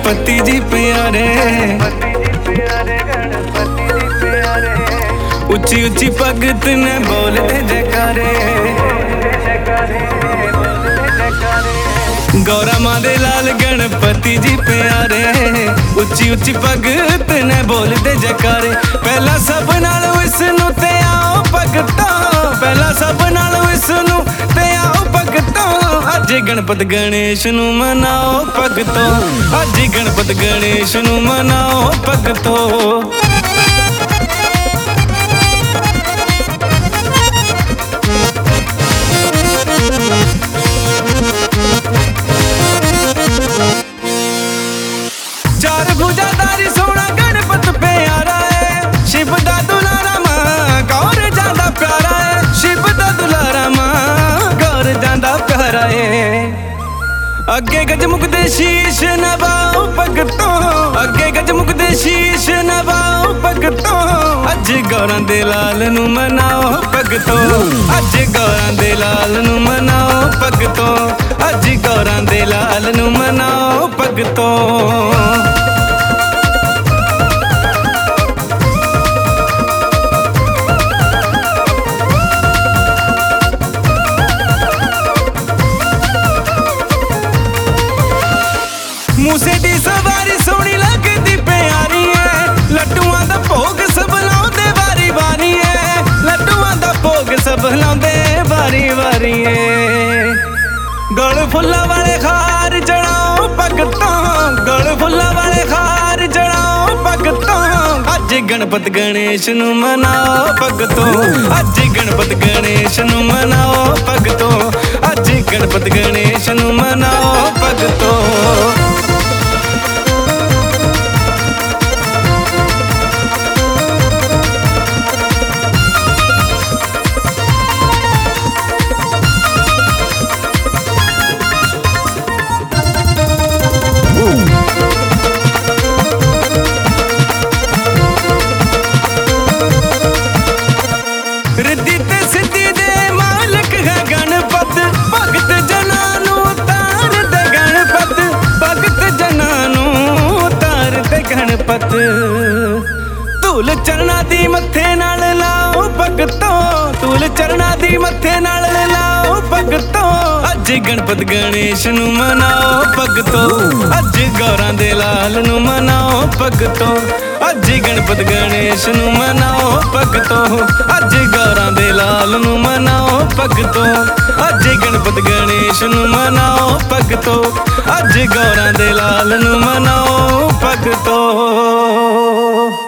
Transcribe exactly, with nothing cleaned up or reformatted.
गणपति जी प्यारे, उची उची भगत ने बोलते जयकारे। गौरा मां दे लाल गणपति जी प्यारे, उची उची भगत ने बोलते जयकारे। पहला सब नाल विष्णु ते आओ भगतो, पहला सब नाल विष्णु ते आओ भगतो। अज गणपत गणेश नू मनाओ भगतो, अज गणपत गणेश नू मनाओ भगतो। चार भुजाधारी सोना गणपत प्यारा है, शिव दा दुलारा मां गौर जादा प्यारा है। शिव दा दुलारा मां गौर जादा प्यारा है। अगे गजमुख दे शीश नवाओ भगतो, अगे गजमुख दे शीश नवाओ भगतो। अज गौरां दे लाल नू मनाओ भगतो, अज गौरां दे लाल नू मनाओ भगतो, अज गौरां दे लाल नू मनाओ भगतो। मूसे दी सवारी सोनी लगदी प्यारी है, लड्डुआं दा भोग सब लाउंदे वारी वारी है, लड्डुआं दा भोग सब लाउंदे वारी वारी है। गल फुल्ला वाले खार चढ़ाओ भगतो, गल फुल्ला वाले खार चढ़ाओ भगतो। अज गणपत गणेश नू मनाओ भगतो, अज गणपत गणेश नू मनाओ भगतो, अज गणपत गणेश नू मनाओ भगतो। रिद्धि ते सिद्धि दे मालिक है गणपत, भगत जना नू तार दे गणपत, भगत जना नू तार दे गणपत। धूल चरना दी मत्थे नाल लाओ भगतो, धूल चरना दी मत्थे नाल लाओ भगतो। अज गणपत गणेश नू मनाओ भगतो, अज गौरां दे लाल नू मनाओ भगतो, अज गणपत गणेश नू मनाओ भगतो, अज गौरां दे लाल नू मनाओ भगतो, अज गणपत गणेश नू मनाओ भगतो, अज गौरां दे लाल नू मनाओ भगतो।